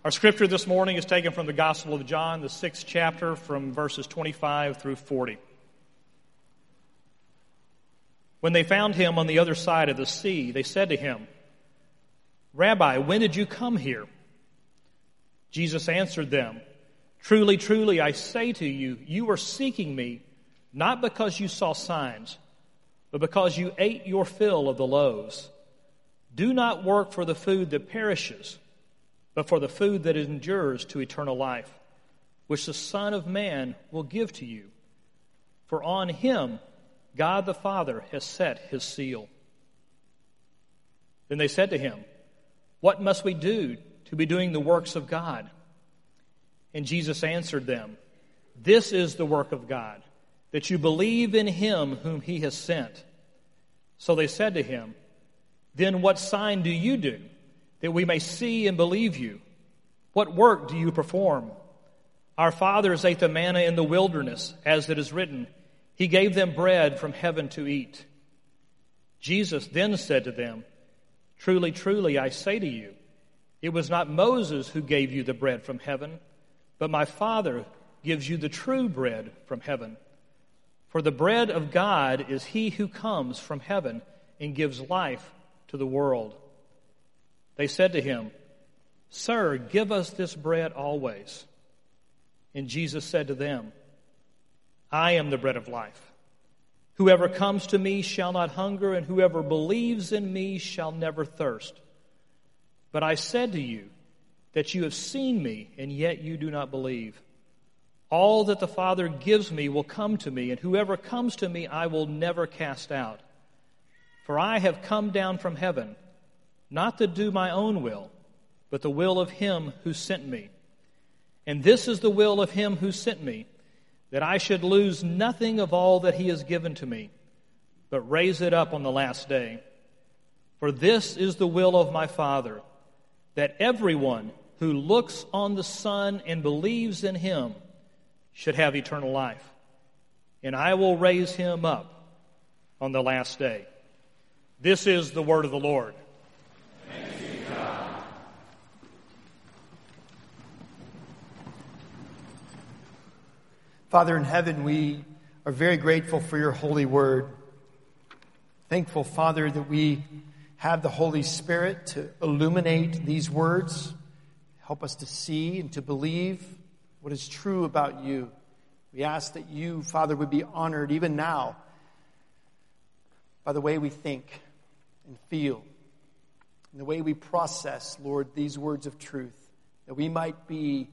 Our scripture this morning is taken from the Gospel of John, the 6th chapter, from verses 25 through 40. When they found him on the other side of the sea, they said to him, "Rabbi, when did you come here?" Jesus answered them, "Truly, truly, I say to you, you are seeking me, not because you saw signs, but because you ate your fill of the loaves. Do not work for the food that perishes, but for the food that endures to eternal life, which the Son of Man will give to you. For on him God the Father has set his seal." Then they said to him, "What must we do to be doing the works of God?" And Jesus answered them, "This is the work of God, that you believe in him whom he has sent." So they said to him, "Then what sign do you do, that we may see and believe you? What work do you perform? Our fathers ate the manna in the wilderness, as it is written, he gave them bread from heaven to eat." Jesus then said to them, "Truly, truly, I say to you, it was not Moses who gave you the bread from heaven, but my Father gives you the true bread from heaven. For the bread of God is he who comes from heaven and gives life to the world." They said to him, "Sir, give us this bread always." And Jesus said to them, "I am the bread of life. Whoever comes to me shall not hunger, and whoever believes in me shall never thirst. But I said to you that you have seen me, and yet you do not believe. All that the Father gives me will come to me, and whoever comes to me I will never cast out. For I have come down from heaven, not to do my own will, but the will of him who sent me. And this is the will of him who sent me, that I should lose nothing of all that he has given to me, but raise it up on the last day. For this is the will of my Father, that everyone who looks on the Son and believes in him should have eternal life. And I will raise him up on the last day." This is the word of the Lord. Thanks be to God. Father in heaven, we are very grateful for your holy word. Thankful, Father, that we have the Holy Spirit to illuminate these words, help us to see and to believe what is true about you. We ask that you, Father, would be honored even now by the way we think and feel, and the way we process, Lord, these words of truth, that we might be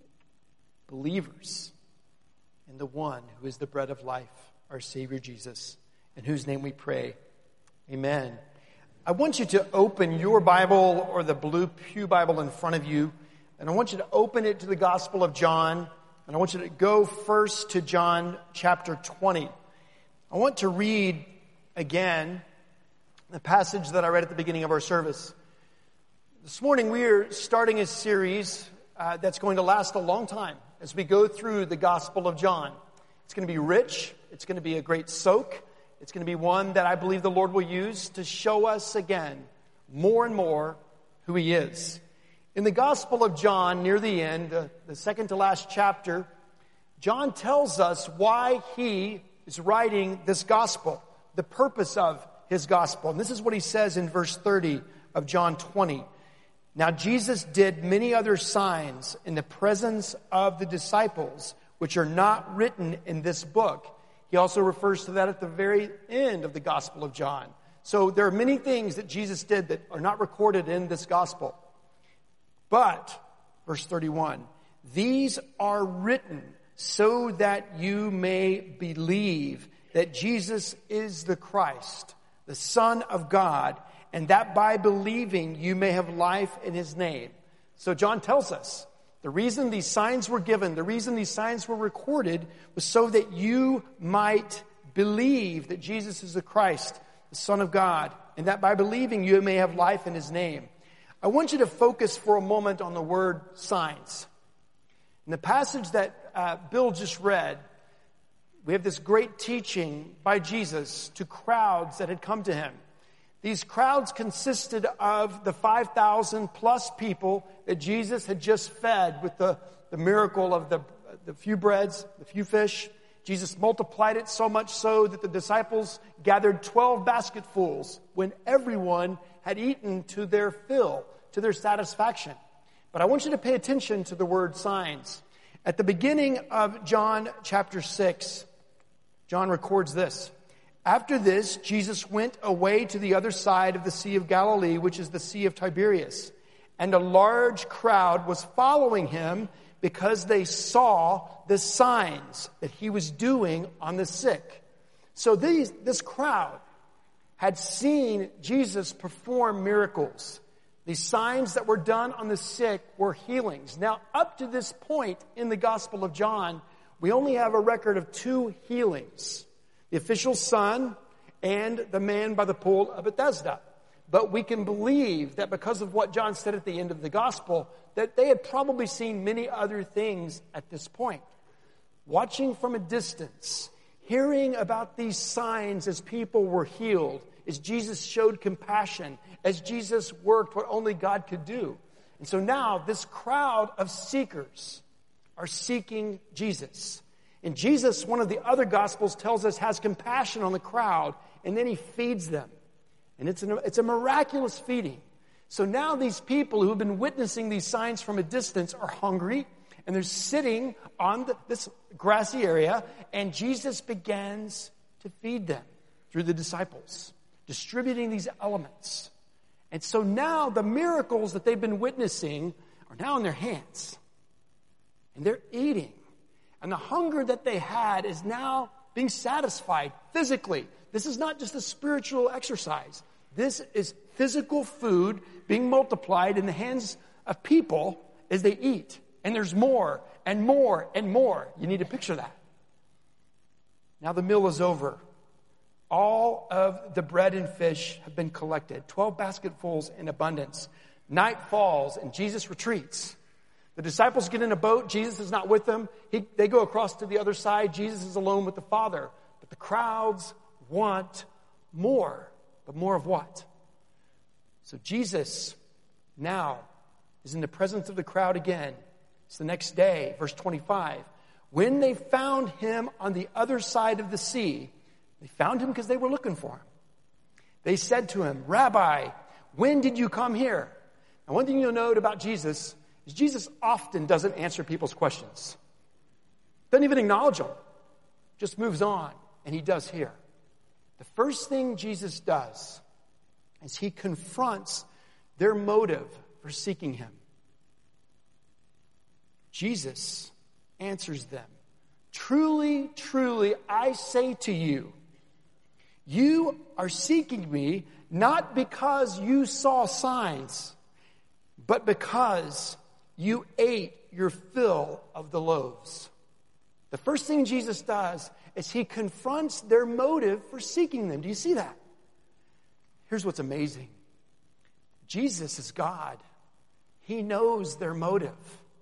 believers in the one who is the bread of life, our Savior Jesus, in whose name we pray. Amen. I want you to open your Bible or the blue pew Bible in front of you, and I want you to open it to the Gospel of John, and I want you to go first to John chapter 20. I want to read again the passage that I read at the beginning of our service. This morning we are starting a series that's going to last a long time as we go through the Gospel of John. It's going to be rich. It's going to be a great soak. It's going to be one that I believe the Lord will use to show us again more and more who he is. In the Gospel of John, near the end, the second to last chapter, John tells us why he is writing this gospel, the purpose of his gospel. And this is what he says in verse 30 of John 20. "Now Jesus did many other signs in the presence of the disciples, which are not written in this book." He also refers to that at the very end of the Gospel of John. So there are many things that Jesus did that are not recorded in this gospel. But, verse 31, "These are written so that you may believe that Jesus is the Christ, the Son of God, and that by believing you may have life in his name." So John tells us the reason these signs were given, the reason these signs were recorded, was so that you might believe that Jesus is the Christ, the Son of God, and that by believing you may have life in his name. I want you to focus for a moment on the word signs. In the passage that Bill just read, we have this great teaching by Jesus to crowds that had come to him. These crowds consisted of the 5,000 plus people that Jesus had just fed with the miracle of the few breads, the few fish. Jesus multiplied it so much so that the disciples gathered 12 basketfuls when everyone had eaten to their fill, to their satisfaction. But I want you to pay attention to the word signs. At the beginning of John chapter 6, John records this. After this, Jesus went away to the other side of the Sea of Galilee, which is the Sea of Tiberias. And a large crowd was following him because they saw the signs that he was doing on the sick. So this crowd had seen Jesus perform miracles. These signs that were done on the sick were healings. Now, up to this point in the Gospel of John, we only have a record of 2 healings. The official son and the man by the pool of Bethesda. But we can believe that because of what John said at the end of the Gospel, that they had probably seen many other things at this point. Watching from a distance, hearing about these signs as people were healed, as Jesus showed compassion, as Jesus worked what only God could do. And so now this crowd of seekers are seeking Jesus. And Jesus, one of the other Gospels tells us, has compassion on the crowd, and then he feeds them. And it's a miraculous feeding. So now these people who have been witnessing these signs from a distance are hungry, and they're sitting on this grassy area, and Jesus begins to feed them through the disciples, distributing these elements. And so now the miracles that they've been witnessing are now in their hands. And they're eating. And the hunger that they had is now being satisfied physically. This is not just a spiritual exercise. This is physical food being multiplied in the hands of people as they eat. And there's more and more and more. You need to picture that. Now the meal is over. All of the bread and fish have been collected. 12 basketfuls in abundance. Night falls and Jesus retreats. The disciples get in a boat. Jesus is not with them. They go across to the other side. Jesus is alone with the Father. But the crowds want more. But more of what? So Jesus now is in the presence of the crowd again. It's the next day, verse 25. When they found him on the other side of the sea, they found him because they were looking for him. They said to him, Rabbi, when did you come here? Now, one thing you'll note about Jesus is Jesus often doesn't answer people's questions. Doesn't even acknowledge them. Just moves on, and he does here. The first thing Jesus does is he confronts their motive for seeking him. Jesus answers them, Truly, truly, I say to you, you are seeking me not because you saw signs, but because you ate your fill of the loaves. The first thing Jesus does is he confronts their motive for seeking them. Do you see that? Here's what's amazing. Jesus is God. He knows their motive.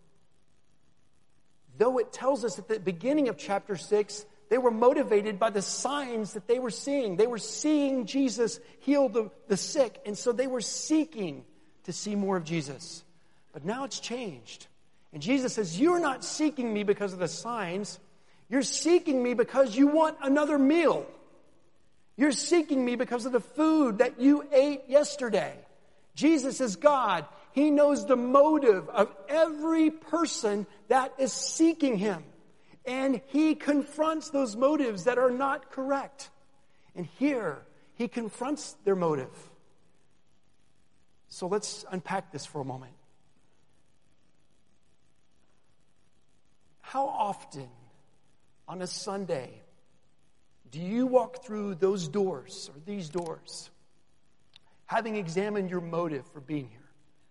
Though it tells us at the beginning of chapter 6, they were motivated by the signs that they were seeing. They were seeing Jesus heal the sick, and so they were seeking to see more of Jesus. But now it's changed. And Jesus says, you're not seeking me because of the signs. You're seeking me because you want another meal. You're seeking me because of the food that you ate yesterday. Jesus is God. He knows the motive of every person that is seeking him. And he confronts those motives that are not correct. And here, he confronts their motive. So let's unpack this for a moment. How often on a Sunday do you walk through those doors or these doors, having examined your motive for being here?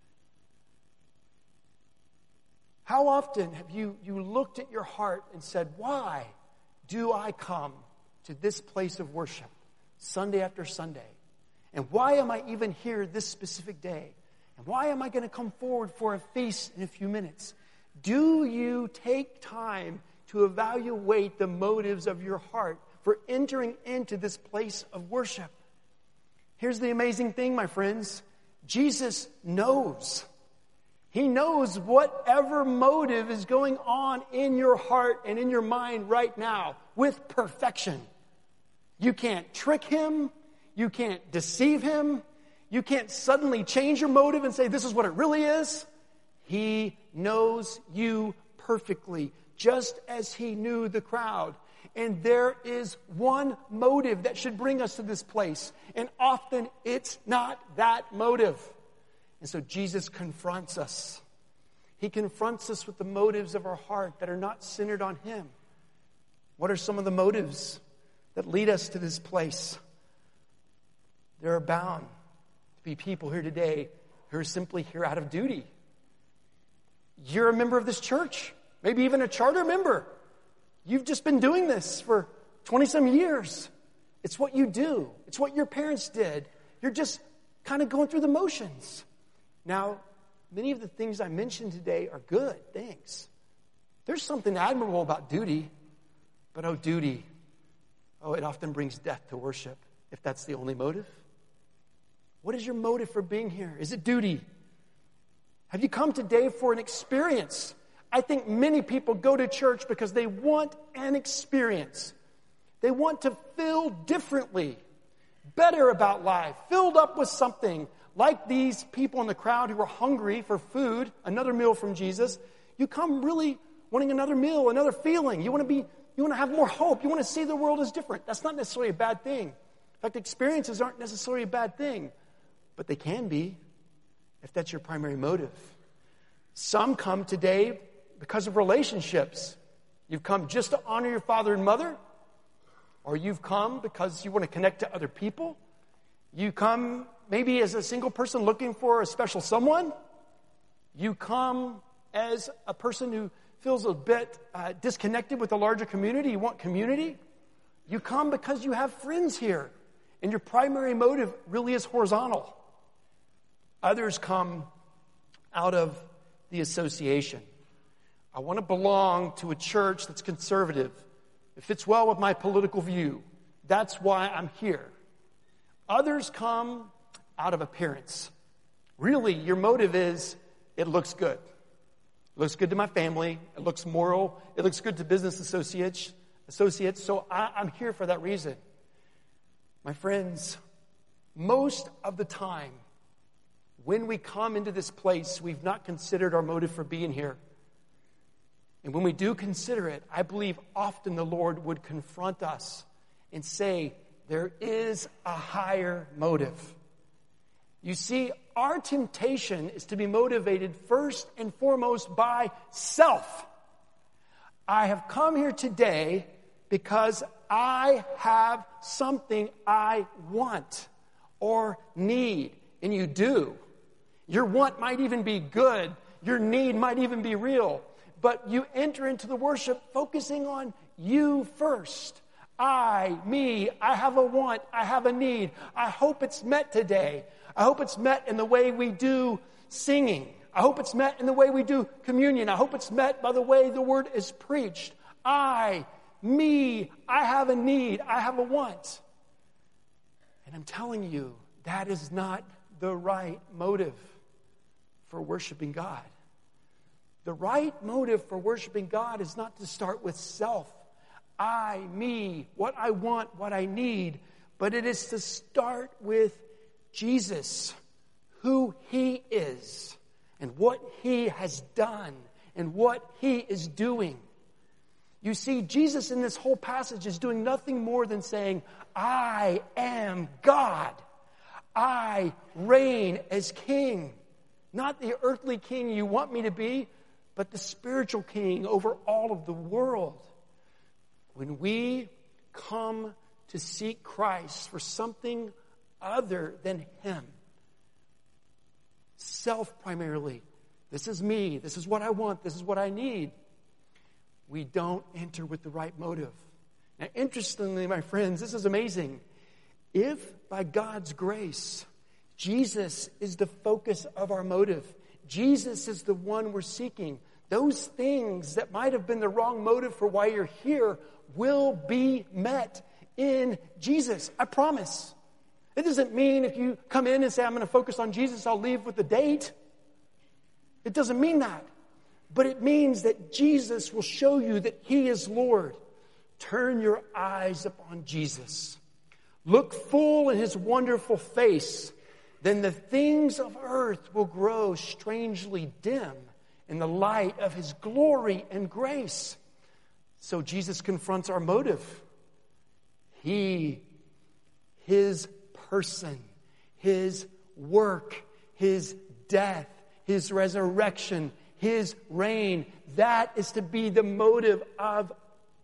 How often have you looked at your heart and said, why do I come to this place of worship Sunday after Sunday? And why am I even here this specific day? And why am I going to come forward for a feast in a few minutes? Do you take time to evaluate the motives of your heart for entering into this place of worship? Here's the amazing thing, my friends. Jesus knows. He knows whatever motive is going on in your heart and in your mind right now with perfection. You can't trick him. You can't deceive him. You can't suddenly change your motive and say, this is what it really is. He knows you perfectly, just as he knew the crowd. And there is one motive that should bring us to this place. And often it's not that motive. And so Jesus confronts us. He confronts us with the motives of our heart that are not centered on him. What are some of the motives that lead us to this place? There are bound to be people here today who are simply here out of duty. You're a member of this church, maybe even a charter member. You've just been doing this for 20-some years. It's what you do. It's what your parents did. You're just kind of going through the motions. Now, many of the things I mentioned today are good things. There's something admirable about duty, but duty, it often brings death to worship, if that's the only motive. What is your motive for being here? Is it duty? Have you come today for an experience? I think many people go to church because they want an experience. They want to feel differently, better about life, filled up with something. Like these people in the crowd who were hungry for food, another meal from Jesus. You come really wanting another meal, another feeling. You want to have more hope. You want to see the world as different. That's not necessarily a bad thing. In fact, experiences aren't necessarily a bad thing, but they can be if that's your primary motive. Some come today because of relationships. You've come just to honor your father and mother, or you've come because you want to connect to other people. You come maybe as a single person looking for a special someone. You come as a person who feels a bit disconnected with the larger community. You want community. You come because you have friends here, and your primary motive really is horizontal. Others come out of the association. I want to belong to a church that's conservative. It fits well with my political view. That's why I'm here. Others come out of appearance. Really, your motive is, it looks good. It looks good to my family. It looks moral. It looks good to business associates. So I'm here for that reason. My friends, most of the time, when we come into this place, we've not considered our motive for being here. And when we do consider it, I believe often the Lord would confront us and say, there is a higher motive. You see, our temptation is to be motivated first and foremost by self. I have come here today because I have something I want or need. And you do. Your want might even be good. Your need might even be real. But you enter into the worship focusing on you first. Me, I have a want, I have a need. I hope it's met today. I hope it's met in the way we do singing. I hope it's met in the way we do communion. I hope it's met by the way the word is preached. Me, I have a need, I have a want. And I'm telling you, that is not the right motive for worshiping God. The right motive for worshiping God is not to start with self. Me, what I want, what I need. But it is to start with Jesus, who he is, and what he has done, and what he is doing. You see, Jesus in this whole passage is doing nothing more than saying, I am God. I reign as king. Not the earthly king you want me to be, but the spiritual king over all of the world. When we come to seek Christ for something other than him, self primarily, this is me, this is what I want, this is what I need, we don't enter with the right motive. Now, interestingly, my friends, this is amazing. If by God's grace, Jesus is the focus of our motive, Jesus is the one we're seeking, those things that might have been the wrong motive for why you're here will be met in Jesus. I promise. It doesn't mean if you come in and say, I'm going to focus on Jesus, I'll leave with the date. It doesn't mean that. But it means that Jesus will show you that He is Lord. Turn your eyes upon Jesus. Look full in His wonderful face. Then the things of earth will grow strangely dim in the light of His glory and grace. So Jesus confronts our motive. His person, His work, His death, His resurrection, His reign, that is to be the motive of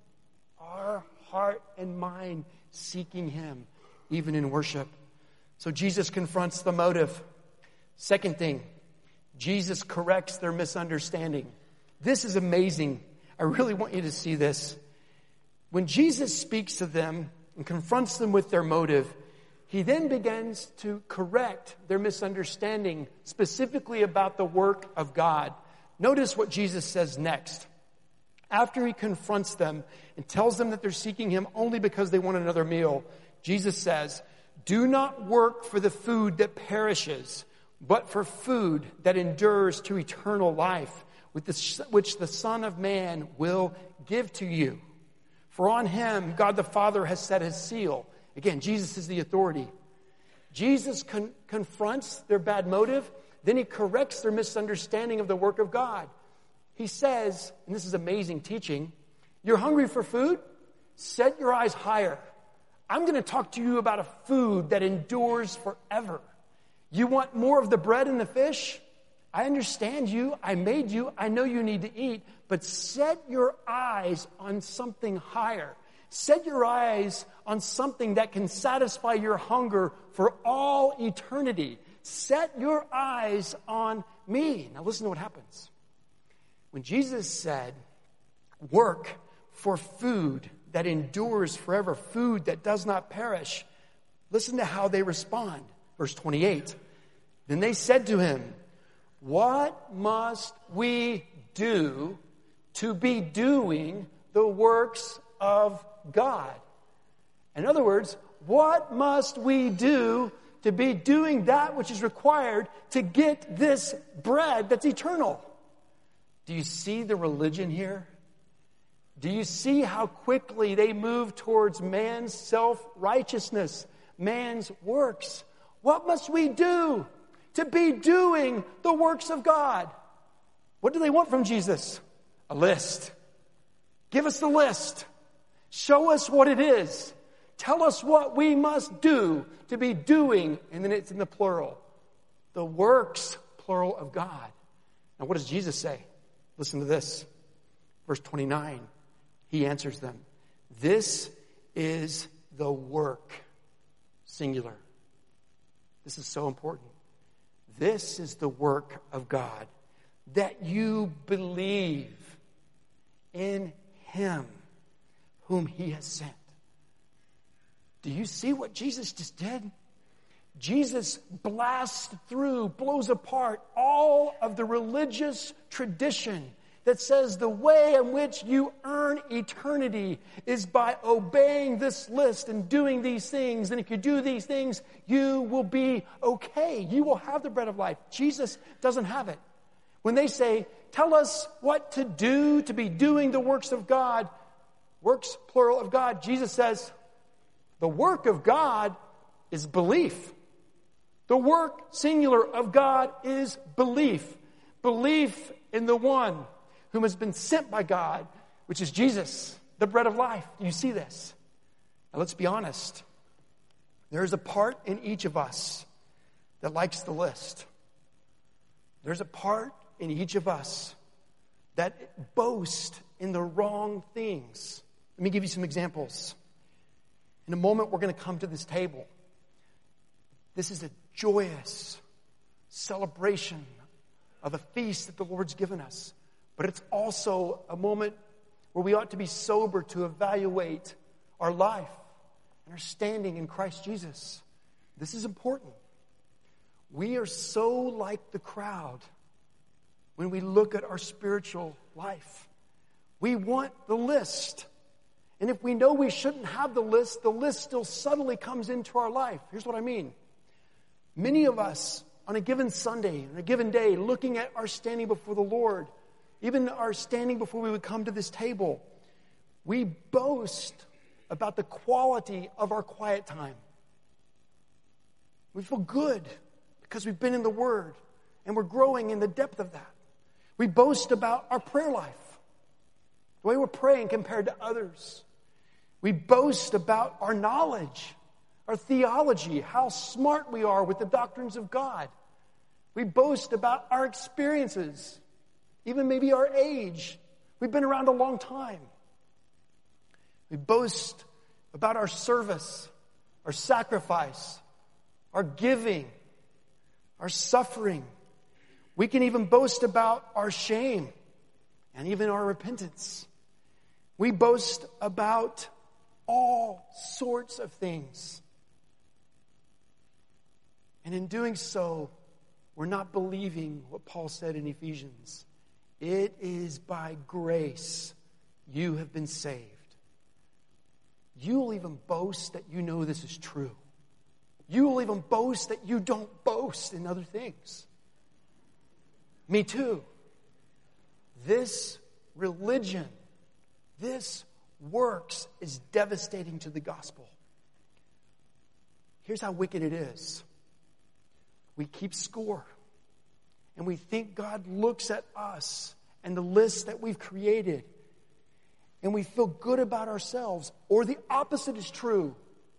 our heart and mind seeking Him, even in worship. So Jesus confronts the motive. Second thing, Jesus corrects their misunderstanding. This is amazing. I really want you to see this. When Jesus speaks to them and confronts them with their motive, He then begins to correct their misunderstanding, specifically about the work of God. Notice what Jesus says next. After He confronts them and tells them that they're seeking Him only because they want another meal, Jesus says, do not work for the food that perishes, but for food that endures to eternal life, which the Son of Man will give to you. For on Him, God the Father has set His seal. Again, Jesus is the authority. Jesus confronts their bad motive, then He corrects their misunderstanding of the work of God. He says, and this is amazing teaching, you're hungry for food? Set your eyes higher. I'm going to talk to you about a food that endures forever. You want more of the bread and the fish? I understand you. I made you. I know you need to eat. But set your eyes on something higher. Set your eyes on something that can satisfy your hunger for all eternity. Set your eyes on me. Now listen to what happens. When Jesus said, work for food that endures forever, food that does not perish, listen to how they respond. Verse 28. Then they said to Him, what must we do to be doing the works of God? In other words, what must we do to be doing that which is required to get this bread that's eternal? Do you see the religion here? Do you see how quickly they move towards man's self-righteousness, man's works? What must we do to be doing the works of God? What do they want from Jesus? A list. Give us the list. Show us what it is. Tell us what we must do to be doing, and then it's in the plural, the works, plural, of God. Now what does Jesus say? Listen to this. Verse 29. He answers them. This is the work, singular. This is so important. This is the work of God, that you believe in Him whom He has sent. Do you see what Jesus just did? Jesus blasts through, blows apart all of the religious tradition that says the way in which you earn eternity is by obeying this list and doing these things. And if you do these things, you will be okay. You will have the bread of life. Jesus doesn't have it. When they say, tell us what to do to be doing the works of God, works, plural, of God, Jesus says, the work of God is belief. The work, singular, of God is belief. Belief in the one whom has been sent by God, which is Jesus, the bread of life. Do you see this? Now let's be honest. There's a part in each of us that likes the list. There's a part in each of us that boast in the wrong things. Let me give you some examples. In a moment, we're going to come to this table. This is a joyous celebration of a feast that the Lord's given us. But it's also a moment where we ought to be sober to evaluate our life and our standing in Christ Jesus. This is important. We are so like the crowd when we look at our spiritual life. We want the list. And if we know we shouldn't have the list still subtly comes into our life. Here's what I mean. Many of us, on a given Sunday, on a given day, looking at our standing before the Lord, even our standing before we would come to this table, we boast about the quality of our quiet time. We feel good because we've been in the Word and we're growing in the depth of that. We boast about our prayer life, the way we're praying compared to others. We boast about our knowledge, our theology, how smart we are with the doctrines of God. We boast about our experiences, even maybe our age. We've been around a long time. We boast about our service, our sacrifice, our giving, our suffering. We can even boast about our shame and even our repentance. We boast about all sorts of things. And in doing so, we're not believing what Paul said in Ephesians. It is by grace you have been saved. You will even boast that you know this is true. You will even boast that you don't boast in other things. Me too. This religion, this works is devastating to the gospel. Here's how wicked it is. We keep score. And we think God looks at us and the list that we've created. And we feel good about ourselves. Or the opposite is true.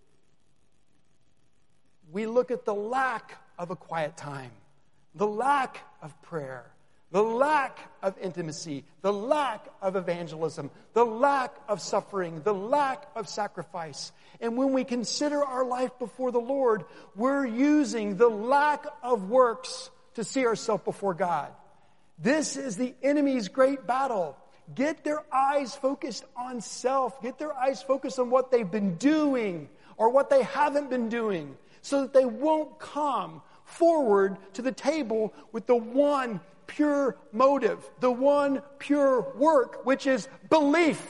We look at the lack of a quiet time, the lack of prayer, the lack of intimacy, the lack of evangelism, the lack of suffering, the lack of sacrifice. And when we consider our life before the Lord, we're using the lack of works to see ourselves before God. This is the enemy's great battle. Get their eyes focused on self. Get their eyes focused on what they've been doing or what they haven't been doing, so that they won't come forward to the table with the one pure motive, the one pure work, which is belief.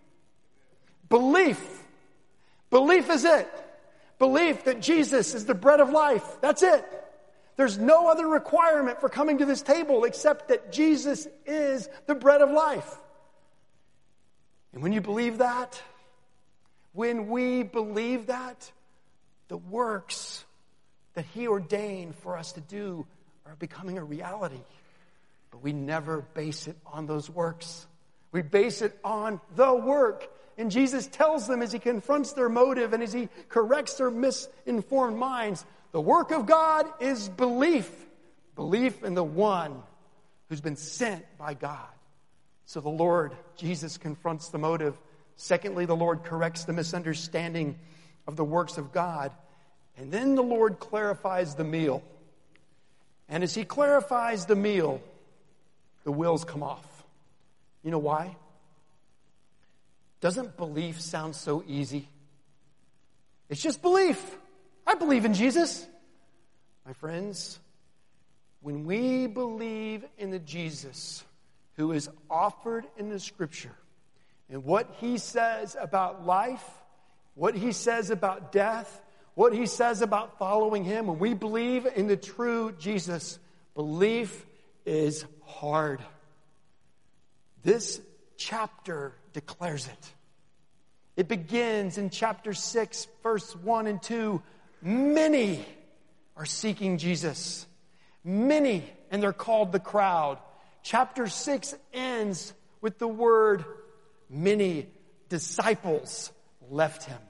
Belief. Belief is it. Belief that Jesus is the bread of life. That's it. There's no other requirement for coming to this table except that Jesus is the bread of life. And when you believe that, when we believe that, the works that He ordained for us to do are becoming a reality. But we never base it on those works. We base it on the work. And Jesus tells them as He confronts their motive and as He corrects their misinformed minds, the work of God is belief. Belief in the one who's been sent by God. So the Lord, Jesus, confronts the motive. Secondly, the Lord corrects the misunderstanding of the works of God. And then the Lord clarifies the meal. And as He clarifies the meal, the wheels come off. You know why? Doesn't belief sound so easy? It's just belief. I believe in Jesus. My friends, when we believe in the Jesus who is offered in the Scripture and what He says about life, what He says about death, what He says about following Him, when we believe in the true Jesus, belief is hard. This chapter declares it. It begins in chapter 6, verse 1 and 2. Many are seeking Jesus. Many, and they're called the crowd. Chapter 6 ends with the word, many disciples left Him.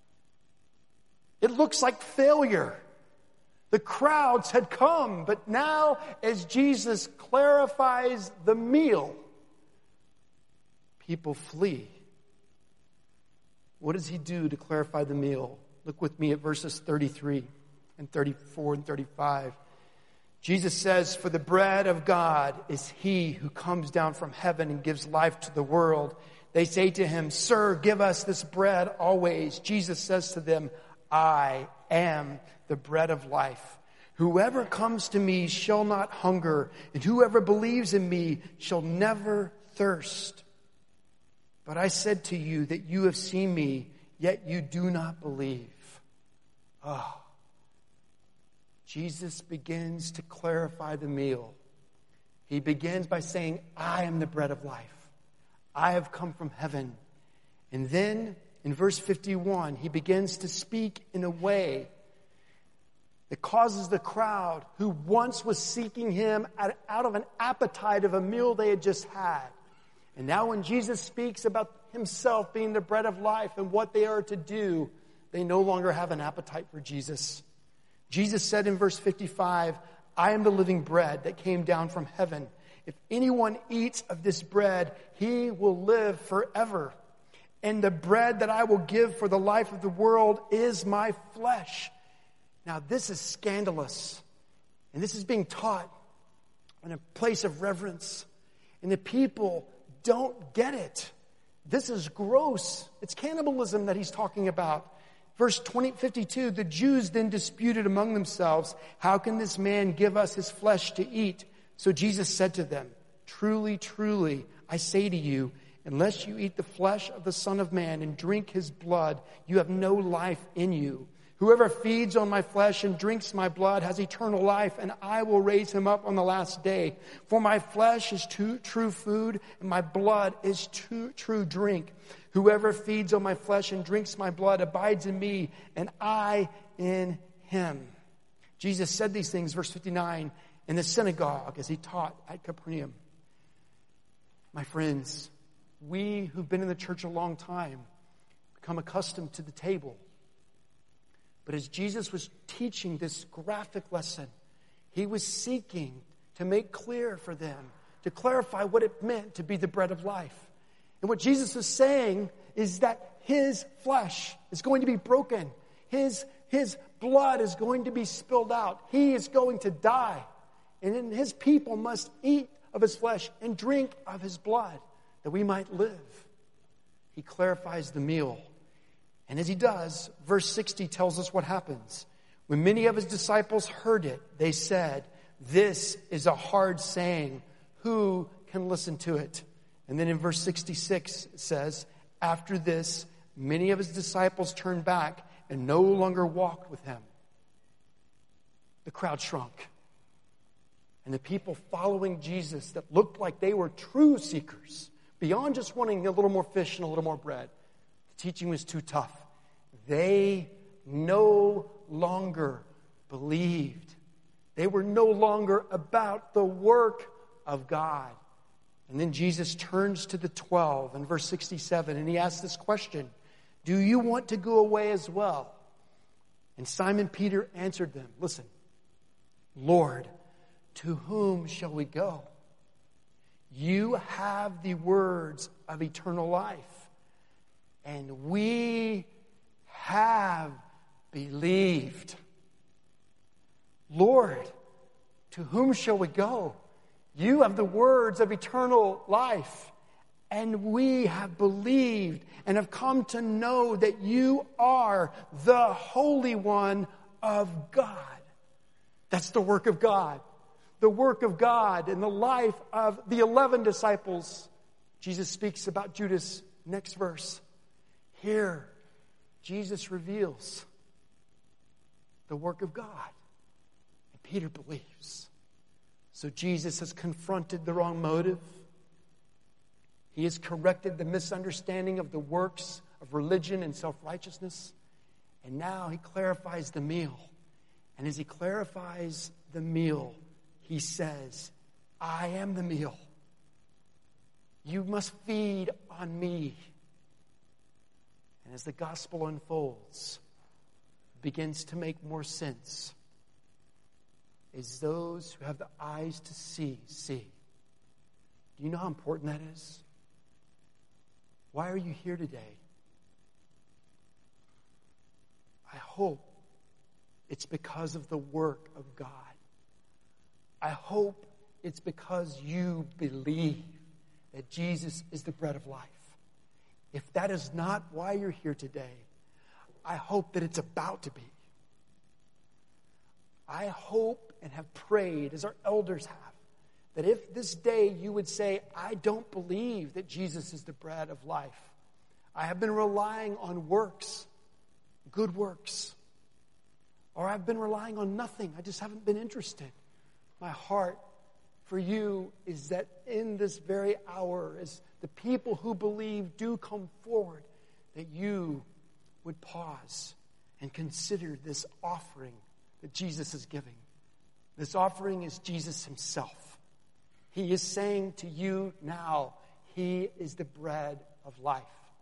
It looks like failure. The crowds had come, but now as Jesus clarifies the meal, people flee. What does He do to clarify the meal? Look with me at verses 33 and 34 and 35. Jesus says, "For the bread of God is He who comes down from heaven and gives life to the world." They say to Him, "Sir, give us this bread always." Jesus says to them, "I am the bread of life. Whoever comes to me shall not hunger, and whoever believes in me shall never thirst." But I said to you that you have seen me, yet you do not believe. Oh. Jesus begins to clarify the meal. He begins by saying, I am the bread of life. I have come from heaven. And then in verse 51, he begins to speak in a way that causes the crowd who once was seeking him out of an appetite of a meal they had just had. And now when Jesus speaks about himself being the bread of life and what they are to do, they no longer have an appetite for Jesus. Jesus said in verse 55, I am the living bread that came down from heaven. If anyone eats of this bread, he will live forever. And the bread that I will give for the life of the world is my flesh. Now this is scandalous. And this is being taught in a place of reverence. And the people don't get it. This is gross. It's cannibalism that he's talking about. Verse 52, the Jews then disputed among themselves, how can this man give us his flesh to eat? So Jesus said to them, truly, truly, I say to you, unless you eat the flesh of the Son of Man and drink his blood, you have no life in you. Whoever feeds on my flesh and drinks my blood has eternal life, and I will raise him up on the last day. For my flesh is true food, and my blood is true drink. Whoever feeds on my flesh and drinks my blood abides in me, and I in him. Jesus said these things, verse 59, in the synagogue as he taught at Capernaum. My friends, we who've been in the church a long time become accustomed to the table. But as Jesus was teaching this graphic lesson, he was seeking to make clear for them, to clarify what it meant to be the bread of life. And what Jesus was saying is that his flesh is going to be broken. His blood is going to be spilled out. He is going to die. And then his people must eat of his flesh and drink of his blood that we might live. He clarifies the meal. And as he does, verse 60 tells us what happens. When many of his disciples heard it, they said, this is a hard saying. Who can listen to it? And then in verse 66 it says, after this, many of his disciples turned back and no longer walked with him. The crowd shrunk. And the people following Jesus that looked like they were true seekers, beyond just wanting a little more fish and a little more bread, the teaching was too tough. They no longer believed. They were no longer about the work of God. And then Jesus turns to the 12 in verse 67 and he asks this question, do you want to go away as well? And Simon Peter answered them, listen, Lord, to whom shall we go? You have the words of eternal life, and we have believed. Lord, to whom shall we go? You have the words of eternal life, and we have believed and have come to know that you are the Holy One of God. That's the work of God. The work of God in the life of the 11 disciples. Jesus speaks about Judas, next verse. Here, Jesus reveals the work of God. And Peter believes. So Jesus has confronted the wrong motive. He has corrected the misunderstanding of the works of religion and self-righteousness. And now he clarifies the meal. And as he clarifies the meal, he says, I am the meal. You must feed on me. And as the gospel unfolds, it begins to make more sense. As those who have the eyes to see. Do you know how important that is? Why are you here today? I hope it's because of the work of God. I hope it's because you believe that Jesus is the bread of life. If that is not why you're here today, I hope that it's about to be. I hope and have prayed, as our elders have, that if this day you would say, I don't believe that Jesus is the bread of life. I have been relying on works, good works. Or I've been relying on nothing. I just haven't been interested. My heart for you is that in this very hour, as the people who believe do come forward, that you would pause and consider this offering that Jesus is giving. This offering is Jesus himself. He is saying to you now, he is the bread of life.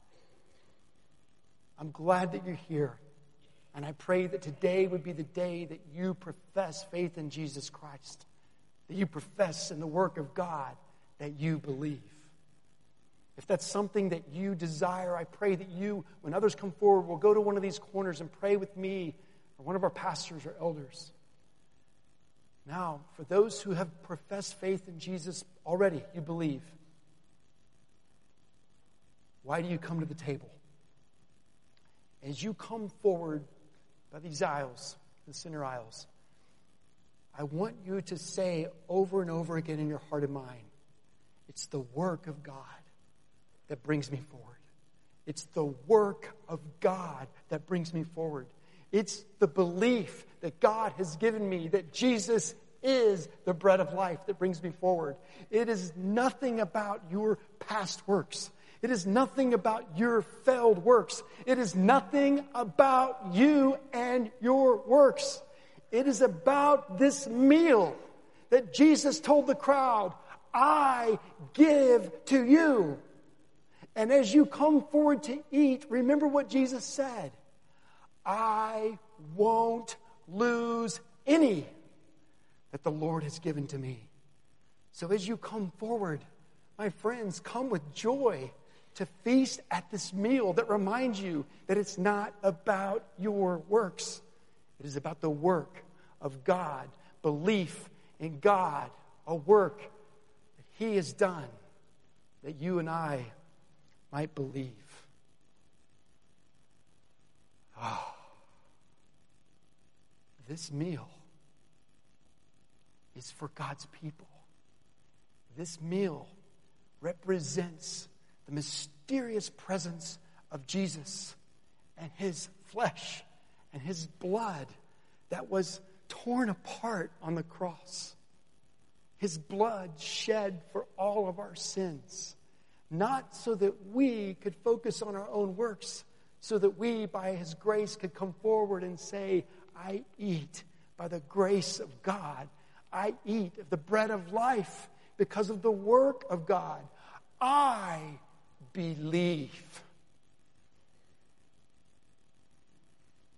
I'm glad that you're here. And I pray that today would be the day that you profess faith in Jesus Christ, that you profess in the work of God, that you believe. If that's something that you desire, I pray that you, when others come forward, will go to one of these corners and pray with me or one of our pastors or elders. Now, for those who have professed faith in Jesus already, you believe, why do you come to the table? As you come forward by these aisles, the center aisles, I want you to say over and over again in your heart and mind, it's the work of God that brings me forward. It's the work of God that brings me forward. It's the belief that God has given me that Jesus is the bread of life that brings me forward. It is nothing about your past works. It is nothing about your failed works. It is nothing about you and your works. It is about this meal that Jesus told the crowd, I give to you. And as you come forward to eat, remember what Jesus said. I won't lose any that the Lord has given to me. So as you come forward, my friends, come with joy to feast at this meal that reminds you that it's not about your works. It is about the work of God, belief in God, a work that he has done that you and I might believe. Oh, this meal is for God's people. This meal represents the mysterious presence of Jesus and his flesh and his blood that was torn apart on the cross. His blood shed for all of our sins. Not so that we could focus on our own works, so that we, by his grace, could come forward and say, I eat by the grace of God. I eat of the bread of life because of the work of God. I believe.